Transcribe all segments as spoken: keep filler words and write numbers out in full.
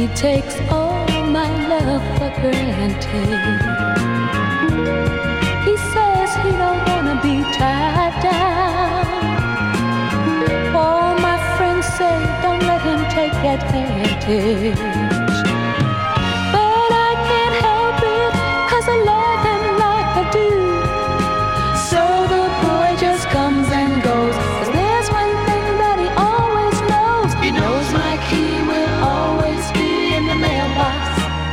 takes all my love for granted. He says he don't wanna be tied down. All my friends say don't let him take advantage. But I can't help it, 'cause I love him like I do. So the boy just comes and goes, 'cause there's one thing that he always knows. He knows my key will always be in the mailbox,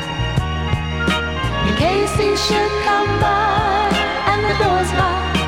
in case he should come by and the door's locked.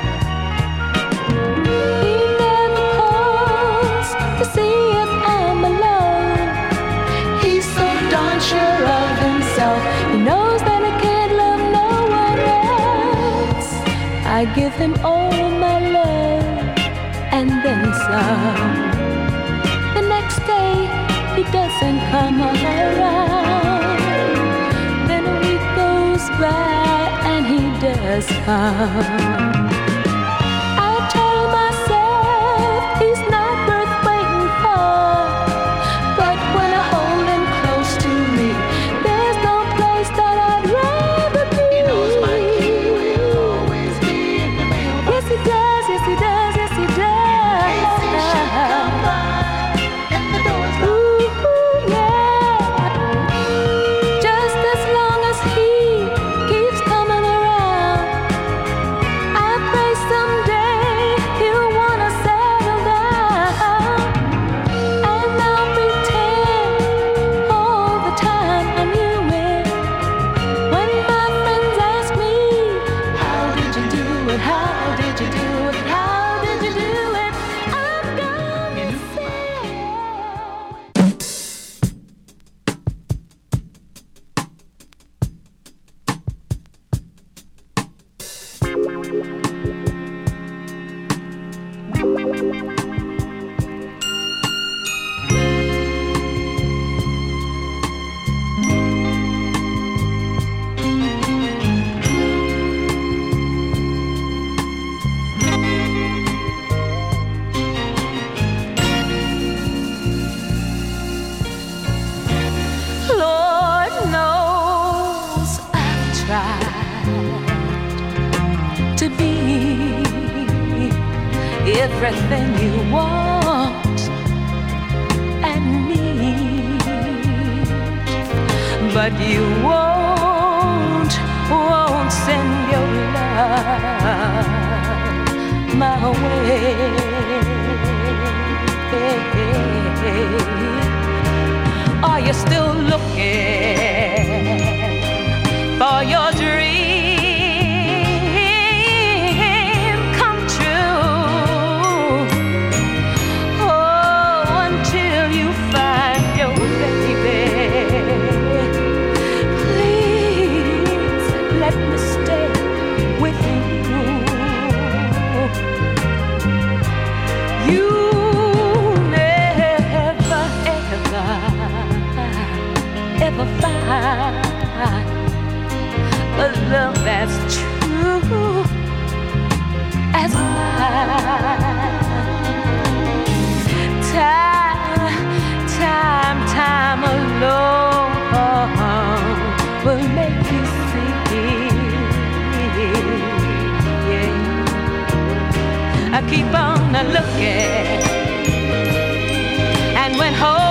He never calls to see if I'm alone. He's so darn sure of himself. He knows that I can't love no one else. I give him all my love and then some. The next day he doesn't come around. Then a week goes by and he does come. I tell myself he's not worth waiting for, but when I hold him close to me, there's no place that I'd rather be. He knows my key will always be in the mailbox. Yes he does, yes he does, yes he does. In case he should come by and the door's locked. Ooh, yeah. Just as long as he keeps coming around, I pray someday he'll wanna settle down. And I'll pretend all the time I knew it. When my friends ask me, how did you do it? How did you do it? How did you do it? I'm gonna say Lord knows I've tried to be everything you want and need, but you won't, won't send your love my way. Are you still looking for your dream come true? Oh, until you find your baby, please let me stay with you. You never ever ever find a love that's true as mine. Time, time, time alone will make you see. Yeah. I keep on looking, and when hope